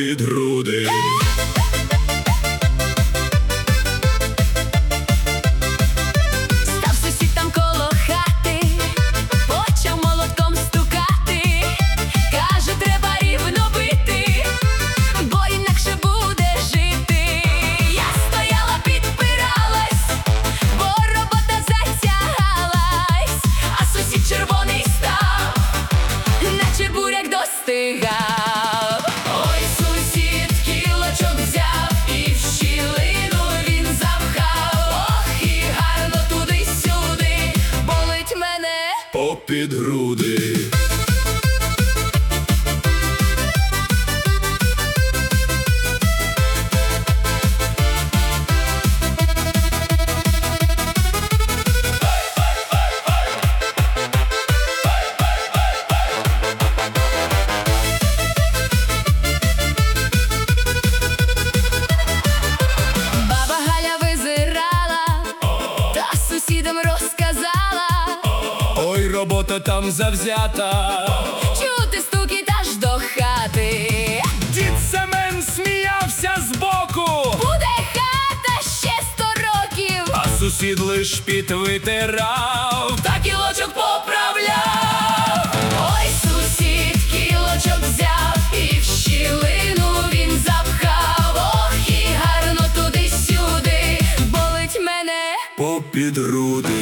попід груди. Став сусід там коло хати, почав молотком стукати. Каже, треба рівно бити, бо інакше буде жити. Я стояла, підпиралась, бо робота затягалась, а сусід червоний став, наче буряк достигав. Ой, сусід кілочок взяв і в щілину він запхав. Ох, і гарно туди-сюди, болить мене Попід груди. Баба Галя визирала, та сусідам розказала. Ой, робота там завзята. Чути стукіт аж до хати. Дід Семен сміявся збоку, Буде хата ще 100 років, а сусід лиш підвитирав. та кілочок поправляв. Ой, сусід кілочок взяв і в щілину він запхав. Ох, і гарно туди-сюди, болить мене Попід груди.